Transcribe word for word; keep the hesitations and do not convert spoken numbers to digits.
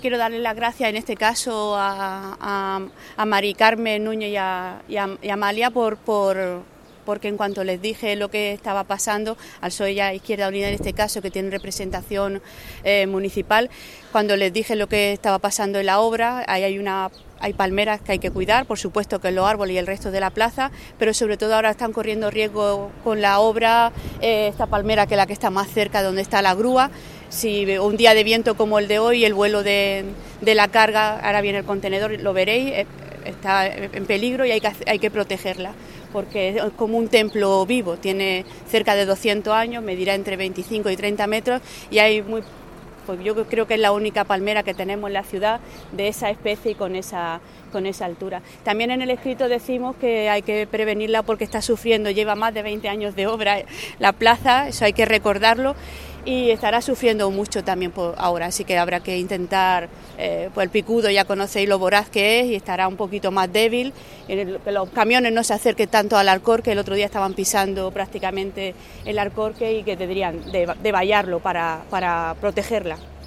Quiero darle las gracias en este caso a, a, a Mari Carmen Núñez y a, y a, y a Amalia por, por, porque en cuanto les dije lo que estaba pasando, al P S O E y a Izquierda Unida en este caso, que tienen representación eh, municipal, cuando les dije lo que estaba pasando en la obra, ahí hay una... Hay palmeras que hay que cuidar, por supuesto que los árboles y el resto de la plaza, pero sobre todo ahora están corriendo riesgo con la obra, eh, esta palmera que es la que está más cerca de donde está la grúa. Si un día de viento como el de hoy, el vuelo de, de la carga, ahora viene el contenedor, lo veréis, está en peligro y hay que, hay que protegerla, porque es como un templo vivo, tiene cerca de doscientos años, medirá entre veinticinco y treinta metros y hay muy... Pues yo creo que es la única palmera que tenemos en la ciudad de esa especie y con esa, con esa altura. También en el escrito decimos que hay que prevenirla porque está sufriendo, lleva más de veinte años de obra la plaza, eso hay que recordarlo, y estará sufriendo mucho también por ahora, así que habrá que intentar, eh, pues el picudo ya conocéis lo voraz que es y estará un poquito más débil, el, que los camiones no se acerquen tanto al Alcorque, el otro día estaban pisando prácticamente el Alcorque y que tendrían de, de vallarlo para, para protegerla.